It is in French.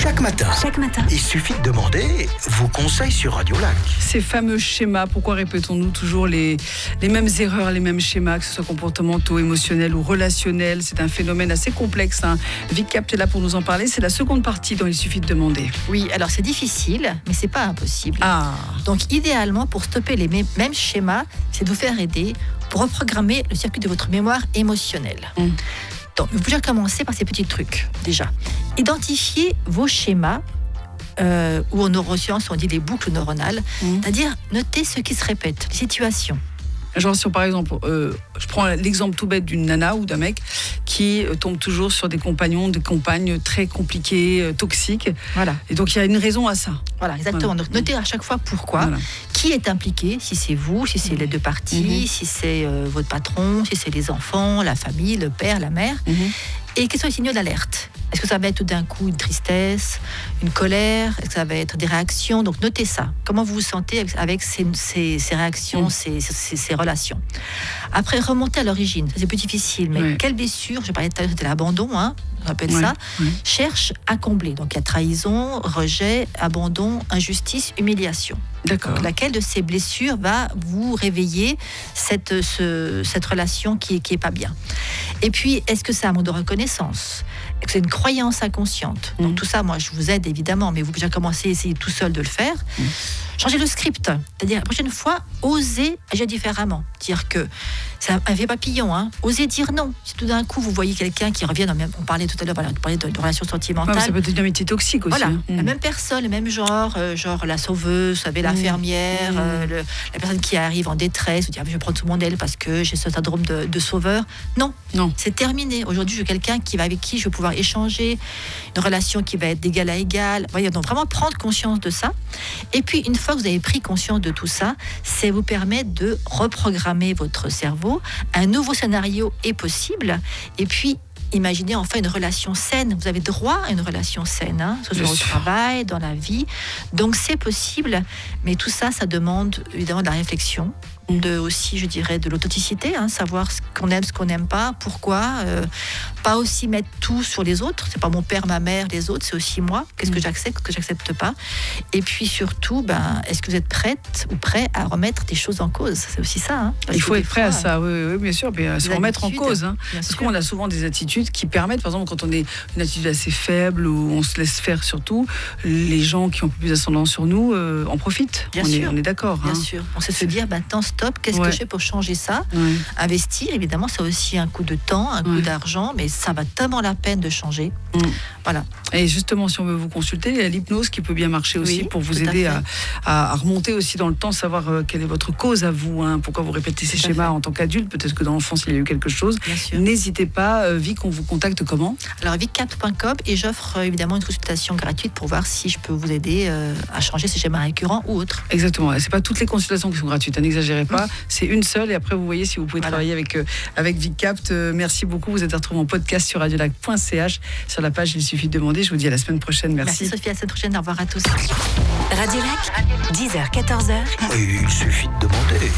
Chaque matin, il suffit de demander vos conseils sur Radio Lac. Ces fameux schémas, pourquoi répétons-nous toujours les mêmes erreurs, les mêmes schémas, que ce soit comportementaux, émotionnels ou relationnels? C'est un phénomène assez complexe. VicCapt est là pour nous en parler. C'est la seconde partie dont il suffit de demander. Oui, alors c'est difficile, mais c'est pas impossible. Donc idéalement, pour stopper les mêmes schémas, c'est de vous faire aider pour reprogrammer le circuit de votre mémoire émotionnelle. Donc, vous pouvez commencer par ces petits trucs, déjà. Identifiez vos schémas, ou en neurosciences, on dit les boucles neuronales, c'est-à-dire notez ce qui se répète, les situations. Genre si par exemple, je prends l'exemple tout bête d'une nana ou d'un mec qui tombe toujours sur des compagnons, des compagnes très compliquées, toxiques. Voilà. Et donc il y a une raison à ça. Voilà, exactement. Voilà. Donc notez à chaque fois pourquoi, qui est impliqué, si c'est vous, si c'est les deux parties, si c'est votre patron, si c'est les enfants, la famille, le père, la mère. Et quels sont les signaux d'alerte? Est-ce que ça va être tout d'un coup une tristesse, une colère? Est-ce que ça va être des réactions? Donc notez ça. Comment vous vous sentez avec ces réactions, ces relations? Après, remontez à l'origine. Ça, c'est plus difficile. Mais quelle blessure? Je parlais tout à l'heure, c'était l'abandon, on appelle ça. Cherche à combler. Donc il y a trahison, rejet, abandon, injustice, humiliation. D'accord. Donc, laquelle de ces blessures va vous réveiller cette relation qui est pas bien? Et puis, est-ce que c'est un manque de reconnaissance? Est-ce que c'est une croyance inconsciente? Donc tout ça, moi, je vous aide évidemment, mais vous pouvez déjà commencer à essayer tout seul de le faire. Changer le script, c'est-à-dire la prochaine fois, osez agir différemment. Dire que c'est un effet papillon, osez dire non. Si tout d'un coup vous voyez quelqu'un qui revient, on parlait tout à l'heure, on parlait de relations sentimentales. Ça peut être une amitié toxique aussi. Voilà, la même personne, le même genre la sauveuse, vous savez, l'infirmière, la personne qui arrive en détresse, vous dit je vais prendre sous mon aile parce que j'ai ce syndrome de sauveur. Non, c'est terminé. Aujourd'hui, je veux quelqu'un avec qui je vais pouvoir échanger, une relation qui va être d'égal à égal. Voyez, donc vraiment prendre conscience de ça. Et puis une fois que vous avez pris conscience de tout ça, ça vous permet de reprogrammer votre cerveau. Un nouveau scénario est possible. Et puis, imaginez enfin une relation saine. Vous avez droit à une relation saine, que ce soit au travail, dans la vie. Donc c'est possible. Mais tout ça, ça demande évidemment de la réflexion. Aussi, je dirais, de l'authenticité, savoir ce qu'on aime, ce qu'on n'aime pas, pourquoi, pas aussi mettre tout sur les autres, c'est pas mon père, ma mère, les autres, c'est aussi moi, qu'est-ce que j'accepte, qu'est-ce que j'accepte pas, et puis surtout, est-ce que vous êtes prête ou prêt à remettre des choses en cause? C'est aussi ça. Il faut être prêt à ça, oui, bien sûr, mais se remettre en cause, parce qu'on a souvent des attitudes qui permettent, par exemple, quand on est une attitude assez faible, ou on se laisse faire surtout, les gens qui ont plus d'ascendant sur nous en profitent, on est d'accord. Bien sûr, on sait se dire, maintenant, stop, qu'est-ce que je fais pour changer ça? Investir, évidemment, ça a aussi un coût de temps, un coût d'argent, mais ça va tellement la peine de changer. Voilà. Et justement, si on veut vous consulter, il y a l'hypnose qui peut bien marcher aussi pour vous aider à remonter aussi dans le temps, savoir quelle est votre cause à vous, pourquoi vous répétez ces schémas en tant qu'adulte, peut-être que dans l'enfance il y a eu quelque chose. N'hésitez pas, Vic, on vous contacte comment? Alors viccapt.com, et j'offre évidemment une consultation gratuite pour voir si je peux vous aider à changer ces schémas récurrents ou autres. Exactement, c'est pas toutes les consultations qui sont gratuites, n'exagérez pas, c'est une seule, et après vous voyez si vous pouvez travailler avec VicCapt. Merci beaucoup, vous êtes retrouvés en podcast sur radiolac.ch, sur la page Il suffit de demander. Je vous dis à la semaine prochaine, merci. Merci Sophie, à la semaine prochaine, au revoir à tous. Radio Lac, 10h, 14h. Il suffit de demander.